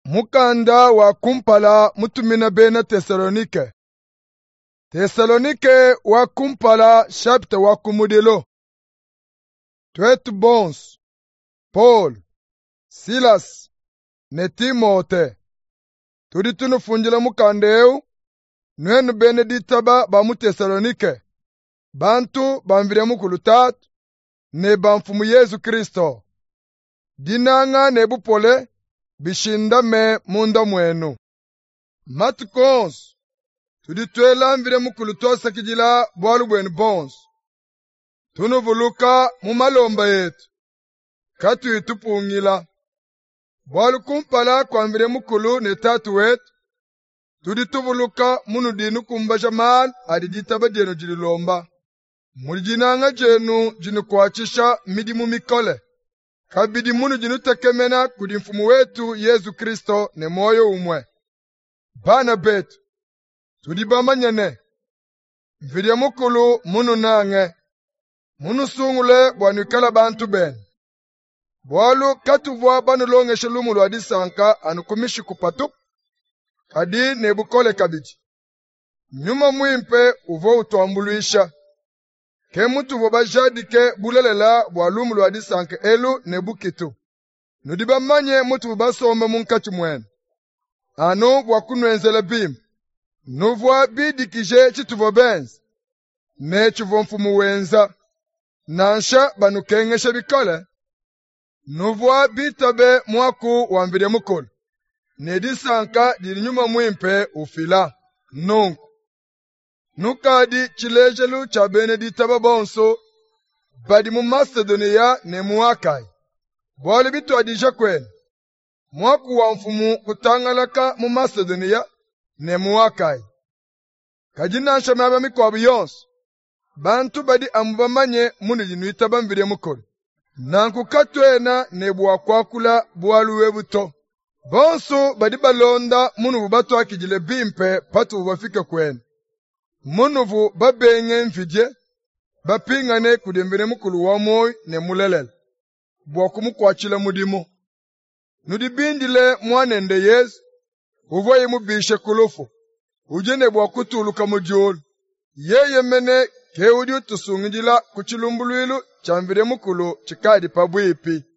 Mukanda wa kumpala mutumina bena Tesalonike. Tesalonike wa kumpala chapter wa kumudilo. Twetu bons, Paul, Silas, ne Timote. Tudi tunufunjila mukandeu, nwenu bene ditaba ba mu Tesalonike. Bantu bamvire mukulutatu, ne bamfumu Yesu Kristo. Dinanga ne bupole, bishinda me munda mwenu. Matukons, tudi twela mvire mukulutosa kijila bwalu bwenu bons. Tunuvuluka mu malomba yetu, katu itupungila. Bwalu kumpala kwa mvire mukulu ne tatu wetu, tudi tuvuluka munu dinu kumbaja mal adi ditaba jenu jililomba. Mulijinanga jenu jinu kuachisha midimu mikole. Kabidi munu jinu tekemena kudi mfumu wetu Yesu Kristo ne moyo umwe. Bana betu, tudibamanyane. Mvidia mukulu munu nange. Munu sungule bwanukala bantu ben. Bwalu katuvwa banu longeshe lumulu adisanka anukumishi kupatu. Kadi nebukole kabiji. Nyuma mwimpe uvo utuambuluisha. Ke mutu wabajadike bulelela bwalumulu adisanke elu nebukitu. Nudibamanye mutu wabasomba munkati mwenu. Anu bwakunwenzele bim. Nuvwa bidikije chituvo benzi. Ne chuvo mfumu wenza. Nansha banukengeshe bikole. Nuvwa bitabe mwaku wamvire mukulu. Nedisanka dirinyuma mwimpe ufila. Nunku. Nukadi chilejelu cha Benedita bonso, badi mu Macedonia ne muakai. Bwali bitu adija kwenu. Mwaku wa mfumu kutangalaka mu Macedonia ne muakai. Kajina nshamaba mikwabu yonso. Bantu badi ambamanye muni jinuita bamvire mukuru. Nanku katwena ne bwakwakula bwaluwe buto. Bonso badi balonda munu bubatu akijile bimpe patu bubafika kwenu. Munuvu babenge mfidye, bapingane kudembere mukulu wa moy ne mulelel. Bwakumu kwachila mudimu. Nudibindile mwanende Yesu, uvoye mubishe kulufu. Ujene bwakutuluka mujulu. Yeye mene keudi utusungijila kuchilumbuluilu chamvire mukulu chikadi pabwipi.